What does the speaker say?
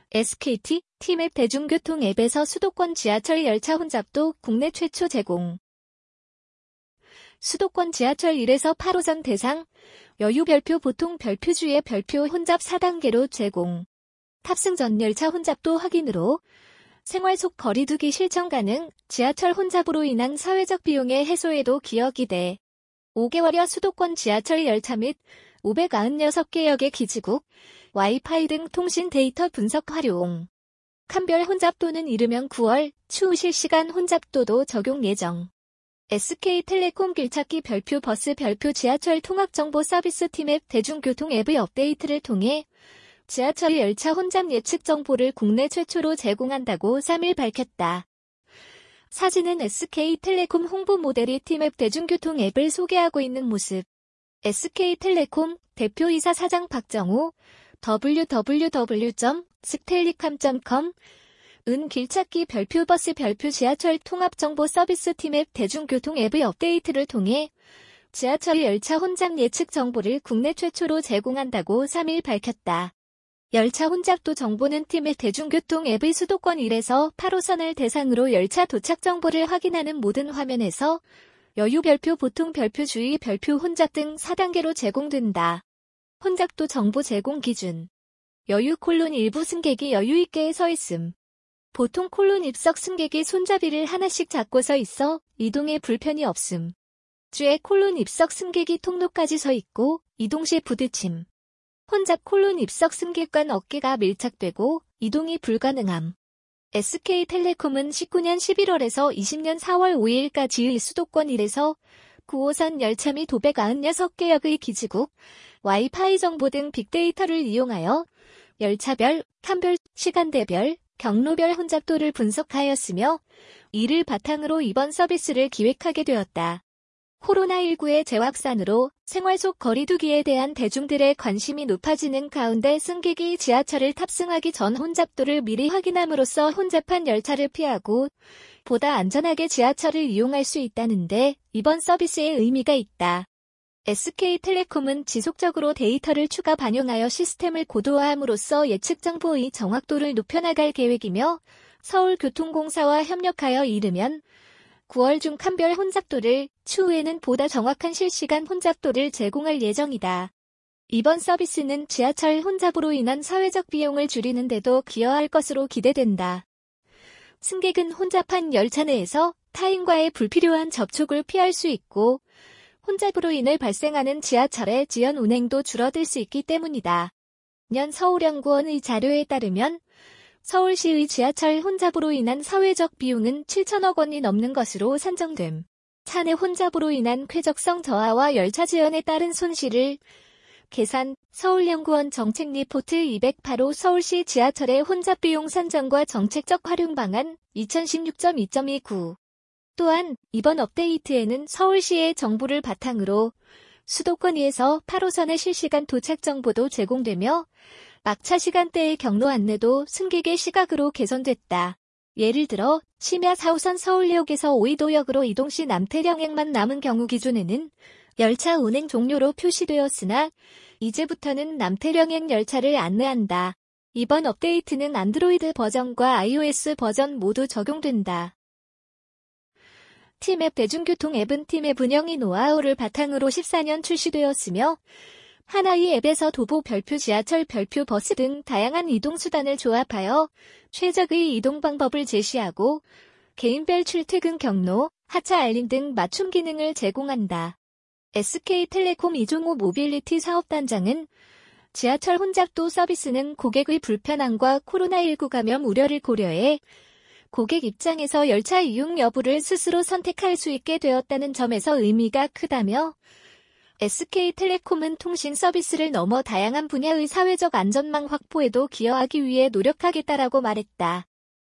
SKT, 티맵 대중교통 앱에서 수도권 지하철 열차 혼잡도 국내 최초 제공. 수도권 지하철 1에서 8호선 대상, 여유 별표 보통 별표 주의 별표 혼잡 4단계로 제공. 탑승 전 열차 혼잡도 확인으로 생활 속 거리두기 실천 가능, 지하철 혼잡으로 인한 사회적 비용의 해소에도 기여 기대. 5개월여 수도권 지하철 열차 및 596개 역의 기지국, 와이파이 등 통신 데이터 분석 활용. 칸별 혼잡도는 이르면 9월, 추후 실시간 혼잡도도 적용 예정. SK텔레콤 길찾기 별표 버스 별표 지하철 통합정보 서비스 티맵 대중교통 앱의 업데이트를 통해 지하철 열차 혼잡 예측 정보를 국내 최초로 제공한다고 3일 밝혔다. 사진은 SK텔레콤 홍보 모델이 티맵 대중교통 앱을 소개하고 있는 모습. SK텔레콤 대표이사 사장 박정우 www.sktellicom.com 은 길찾기 별표 버스 별표 지하철 통합정보 서비스 티맵 대중교통 앱의 업데이트를 통해 지하철 열차 혼잡 예측 정보를 국내 최초로 제공한다고 3일 밝혔다. 열차 혼잡도 정보는 티맵 대중교통 앱의 수도권 1에서 8호선을 대상으로 열차 도착 정보를 확인하는 모든 화면에서 여유 별표 보통 별표 주의 별표 혼잡 등 4단계로 제공된다. 혼잡도 정보 제공 기준. 여유 콜론 일부 승객이 여유 있게 서 있음. 보통 콜론 입석 승객이 손잡이를 하나씩 잡고 서 있어 이동에 불편이 없음. 주에 콜론 입석 승객이 통로까지 서 있고 이동 시 부딪힘. 혼잡 콜론 입석 승객 간 어깨가 밀착되고 이동이 불가능함. SK텔레콤은 19년 11월에서 20년 4월 5일까지 수도권 1에서 9호선 열차 및 596개 역의 기지국, 와이파이 정보 등 빅데이터를 이용하여 열차별, 칸별, 시간대별, 경로별 혼잡도를 분석하였으며 이를 바탕으로 이번 서비스를 기획하게 되었다. 코로나19의 재확산으로 생활 속 거리두기에 대한 대중들의 관심이 높아지는 가운데 승객이 지하철을 탑승하기 전 혼잡도를 미리 확인함으로써 혼잡한 열차를 피하고 보다 안전하게 지하철을 이용할 수 있다는데 이번 서비스의 의미가 있다. SK텔레콤은 지속적으로 데이터를 추가 반영하여 시스템을 고도화함으로써 예측 정보의 정확도를 높여나갈 계획이며 서울교통공사와 협력하여 이르면 9월 중 칸별 혼잡도를, 추후에는 보다 정확한 실시간 혼잡도를 제공할 예정이다. 이번 서비스는 지하철 혼잡으로 인한 사회적 비용을 줄이는 데도 기여할 것으로 기대된다. 승객은 혼잡한 열차 내에서 타인과의 불필요한 접촉을 피할 수 있고 혼잡으로 인해 발생하는 지하철의 지연 운행도 줄어들 수 있기 때문이다. 년 서울연구원의 자료에 따르면 서울시의 지하철 혼잡으로 인한 사회적 비용은 7천억 원이 넘는 것으로 산정됨. 차내 혼잡으로 인한 쾌적성 저하와 열차 지연에 따른 손실을 계산, 서울연구원 정책 리포트 208호 서울시 지하철의 혼잡 비용 산정과 정책적 활용 방안 2016.2.29. 또한 이번 업데이트에는 서울시의 정보를 바탕으로 수도권 2에서 8호선의 실시간 도착 정보도 제공되며 막차 시간대의 경로 안내도 승객의 시각으로 개선됐다. 예를 들어 심야 4호선 서울역에서 오이도역으로 이동 시 남태령역만 남은 경우 기존에는 열차 운행 종료로 표시되었으나 이제부터는 남태령역 열차를 안내한다. 이번 업데이트는 안드로이드 버전과 iOS 버전 모두 적용된다. 티맵 대중교통 앱은 티맵 운영의 노하우를 바탕으로 14년 출시되었으며 하나의 앱에서 도보 별표 지하철 별표 버스 등 다양한 이동수단을 조합하여 최적의 이동 방법을 제시하고 개인별 출퇴근 경로, 하차 알림 등 맞춤 기능을 제공한다. SK텔레콤 이종호 모빌리티 사업단장은 지하철 혼잡도 서비스는 고객의 불편함과 코로나19 감염 우려를 고려해 고객 입장에서 열차 이용 여부를 스스로 선택할 수 있게 되었다는 점에서 의미가 크다며 SK텔레콤은 통신 서비스를 넘어 다양한 분야의 사회적 안전망 확보에도 기여하기 위해 노력하겠다라고 말했다.